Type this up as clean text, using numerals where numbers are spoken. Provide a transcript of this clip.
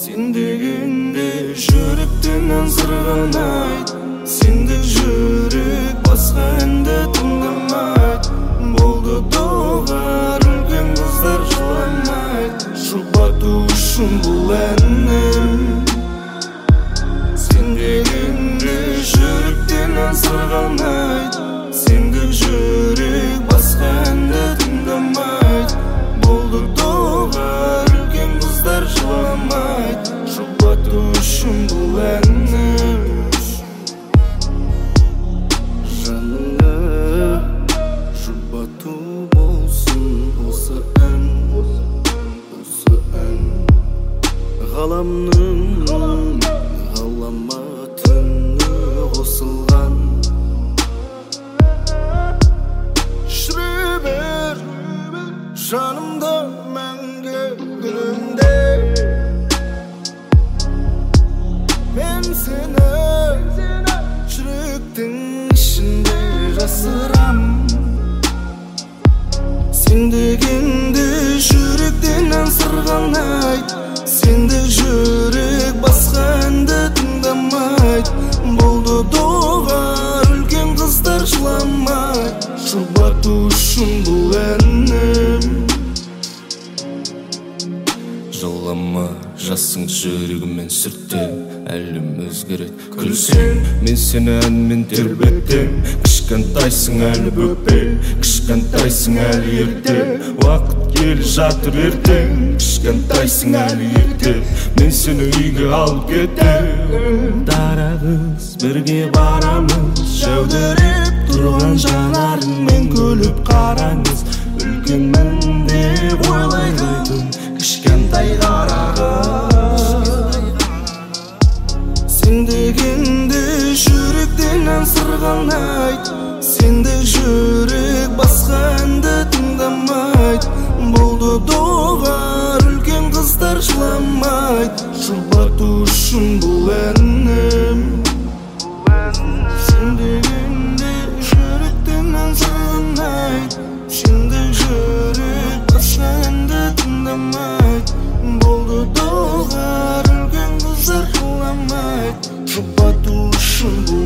Sen degende жүректен аңсырғанайт. Сендік жүрек басқа әнді тыңдамайт. Болды доғар үлкен қыздар жыламайт. Жұбату үшін бұл әнім. Sen degende жүректен аңсырғанайт. Сендік жүрек басқа әнді тыңдамайт. Болды доғар үлкен қыздар жыламайт. Жұбату үшін бұл әнім. Жаныңа жұбату болсын осы ән. Ғаламның ғаламатыны қосылған. Жүре бер жанымда мәңгі гүлімде. Мен сені жүректің ішінде жасырам. Сен дегенде жүректен аңсырғанайт. Сендік жүрек басқа әнді тыңдамайт. Болды доғар үлкен қыздар жыламайт. Жұбату үшін бұл әнім. Жылама, жасың жүрегімен сүртте. Әлім өзгерет күлсең, мен сені әнмен тербетем. Кішкентайсың әлі бөпе, кішкентайсың әлі ерте. Уақыт келе жатыр ертең, кішкентайсың әлі ерте. Мен сені үйге алып кетем. Дарағыз бірге барамыз, жәудіреп тұрған жанарыңмен күліп қараңыз. Үлкенмін деп ойлайтын кішкентай қарағыз. Sen degende жүректен аңсырғанайт. Сендік жүрек басқа әнді тыңдамайт. Болды доғар үлкен қыздар жыламайт. Жұбату үшін бұл әнім. Sen dегенде жүректен аңсырғанайт. Сендік жүрек басқа әнді тыңдамайт. Болды доғар үлкен қыздар жыламайт. Жұбату үшін бұл